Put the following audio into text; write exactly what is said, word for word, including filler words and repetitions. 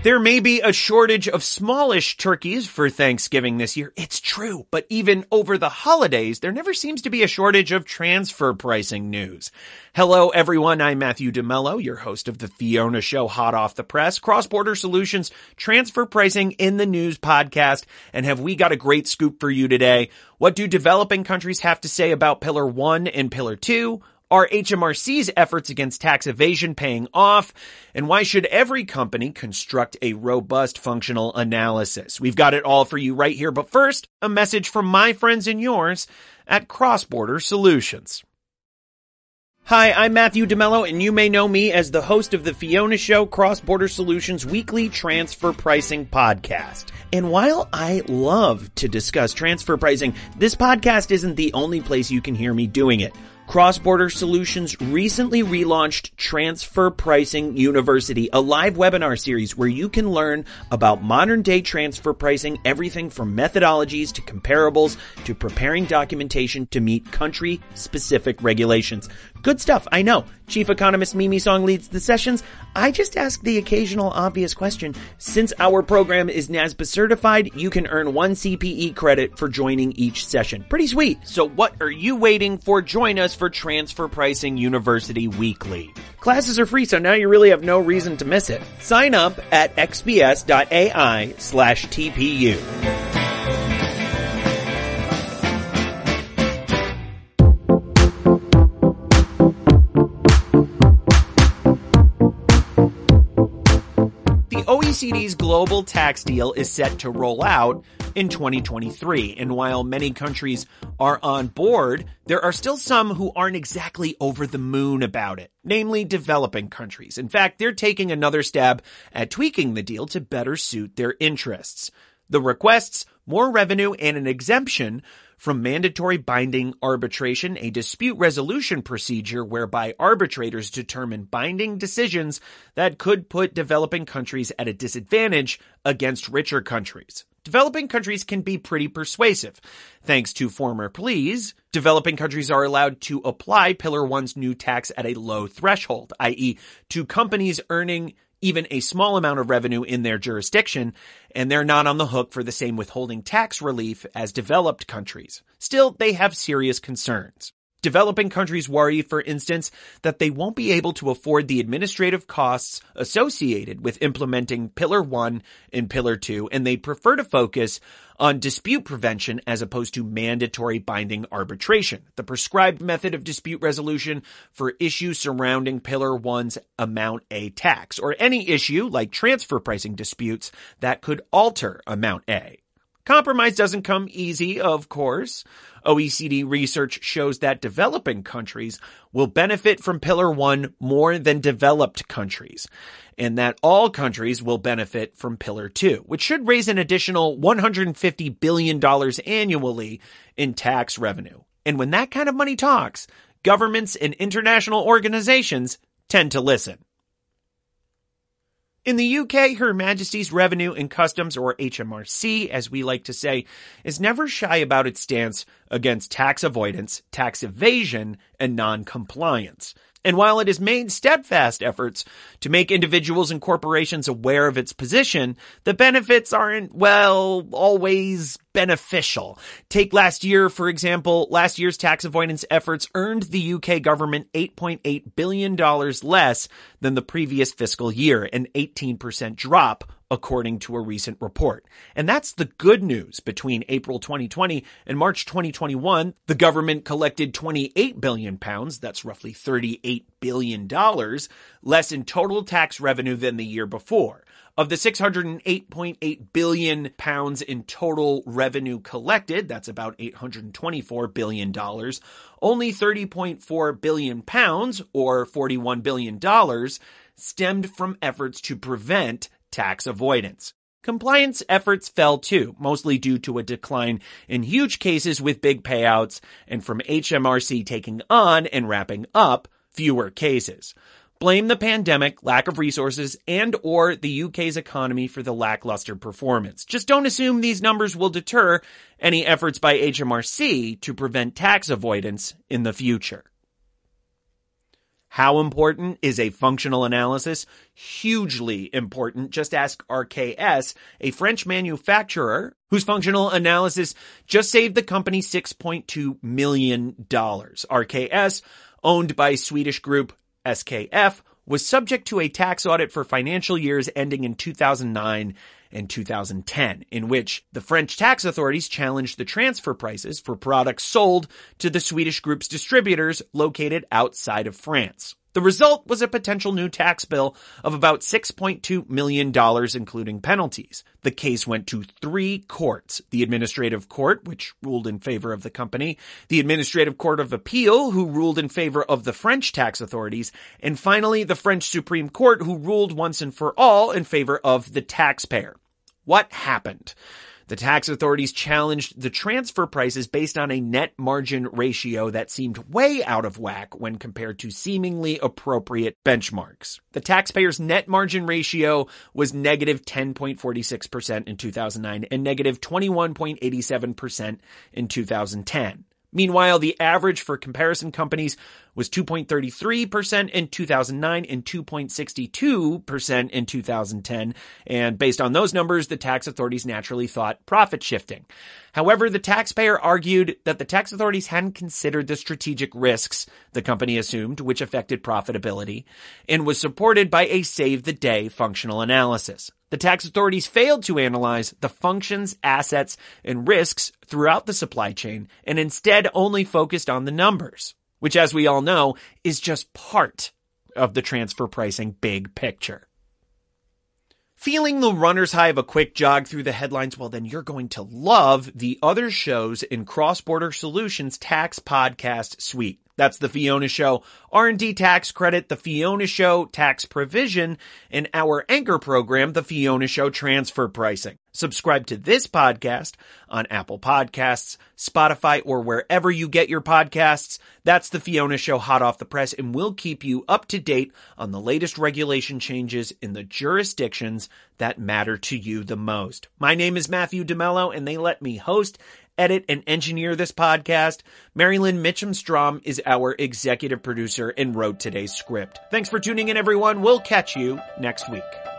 There may be a shortage of smallish turkeys for Thanksgiving this year. It's true, but even over the holidays, there never seems to be a shortage of transfer pricing news. Hello, everyone. I'm Matthew DeMello, your host of the Fiona Show, hot off the press, Cross-Border Solutions, Transfer Pricing in the News podcast. And have we got a great scoop for you today? What do developing countries have to say about Pillar one and Pillar two? Are H M R C's efforts against tax evasion paying off? And why should every company construct a robust functional analysis? We've got it all for you right here. But first, a message from my friends and yours at Cross-Border Solutions. Hi, I'm Matthew DeMello, and you may know me as the host of the Fiona Show, Cross-Border Solutions weekly transfer pricing podcast. And while I love to discuss transfer pricing, this podcast isn't the only place you can hear me doing it. Cross-Border Solutions recently relaunched Transfer Pricing University, a live webinar series where you can learn about modern-day transfer pricing, everything from methodologies to comparables to preparing documentation to meet country-specific regulations. Good stuff, I know. Chief Economist Mimi Song leads the sessions. I just ask the occasional obvious question. Since our program is NASBA certified, you can earn one C P E credit for joining each session. Pretty sweet. So what are you waiting for? Join us for Transfer Pricing University Weekly. Classes are free, so now you really have no reason to miss it. Sign up at xbs.ai slash TPU. O E C D's global tax deal is set to roll out in twenty twenty-three, and while many countries are on board, there are still some who aren't exactly over the moon about it, namely developing countries. In fact, they're taking another stab at tweaking the deal to better suit their interests. The requests, more revenue, and an exemption from mandatory binding arbitration, a dispute resolution procedure whereby arbitrators determine binding decisions that could put developing countries at a disadvantage against richer countries. Developing countries can be pretty persuasive. Thanks to former pleas, developing countries are allowed to apply Pillar one's new tax at a low threshold, that is to companies earning even a small amount of revenue in their jurisdiction, and they're not on the hook for the same withholding tax relief as developed countries. Still, they have serious concerns. Developing countries worry, for instance, that they won't be able to afford the administrative costs associated with implementing Pillar one and Pillar two, and they'd prefer to focus on dispute prevention as opposed to mandatory binding arbitration, the prescribed method of dispute resolution for issues surrounding Pillar one's Amount A tax, or any issue like transfer pricing disputes that could alter Amount A. Compromise doesn't come easy, of course. O E C D research shows that developing countries will benefit from Pillar one more than developed countries, and that all countries will benefit from Pillar two, which should raise an additional one hundred fifty billion dollars annually in tax revenue. And when that kind of money talks, governments and international organizations tend to listen. In the U K, Her Majesty's Revenue and Customs, or H M R C, as we like to say, is never shy about its stance against tax avoidance, tax evasion, and non-compliance. And while it has made steadfast efforts to make individuals and corporations aware of its position, the benefits aren't, well, always beneficial. Take last year, for example. Last year's tax avoidance efforts earned the U K government eight point eight billion dollars less than the previous fiscal year, an eighteen percent drop, according to a recent report. And that's the good news. Between April twenty twenty and March twenty twenty-one, the government collected twenty-eight billion pounds, that's roughly thirty-eight billion dollars, less in total tax revenue than the year before. Of the six hundred eight point eight billion pounds in total revenue collected, that's about eight hundred twenty-four billion dollars, only thirty point four billion pounds, or forty-one billion dollars, stemmed from efforts to prevent tax avoidance. Compliance efforts fell too, mostly due to a decline in huge cases with big payouts and from H M R C taking on and wrapping up fewer cases. Blame the pandemic, lack of resources, and or the U K's economy for the lackluster performance. Just don't assume these numbers will deter any efforts by H M R C to prevent tax avoidance in the future. How important is a functional analysis? Hugely important. Just ask R K S, a French manufacturer whose functional analysis just saved the company six point two million dollars. R K S, owned by Swedish group S K F, was subject to a tax audit for financial years ending in two thousand nine and two thousand ten, in which the French tax authorities challenged the transfer prices for products sold to the Swedish group's distributors located outside of France. The result was a potential new tax bill of about six point two million dollars, including penalties. The case went to three courts: the Administrative Court, which ruled in favor of the company, the Administrative Court of Appeal, who ruled in favor of the French tax authorities, and finally the French Supreme Court, who ruled once and for all in favor of the taxpayer. What happened? The tax authorities challenged the transfer prices based on a net margin ratio that seemed way out of whack when compared to seemingly appropriate benchmarks. The taxpayer's net margin ratio was negative ten point four six percent in two thousand nine and negative twenty-one point eight seven percent in two thousand ten. Meanwhile, the average for comparison companies was two point three three percent in two thousand nine and two point six two percent in two thousand ten. And based on those numbers, the tax authorities naturally thought profit shifting. However, the taxpayer argued that the tax authorities hadn't considered the strategic risks the company assumed, which affected profitability, and was supported by a save-the-day functional analysis. The tax authorities failed to analyze the functions, assets, and risks throughout the supply chain and instead only focused on the numbers, which, as we all know, is just part of the transfer pricing big picture. Feeling the runner's high of a quick jog through the headlines? Well, then you're going to love the other shows in Cross-Border Solutions Tax Podcast Suite. That's The Fiona Show R and D Tax Credit, The Fiona Show Tax Provision, and our anchor program, The Fiona Show Transfer Pricing. Subscribe to this podcast on Apple Podcasts, Spotify, or wherever you get your podcasts. That's The Fiona Show hot off the press, and we'll keep you up to date on the latest regulation changes in the jurisdictions that matter to you the most. My name is Matthew DeMello, and they let me host, edit, and engineer this podcast. Marilyn Mitchum-Strom is our executive producer and wrote today's script. Thanks for tuning in, everyone. We'll catch you next week.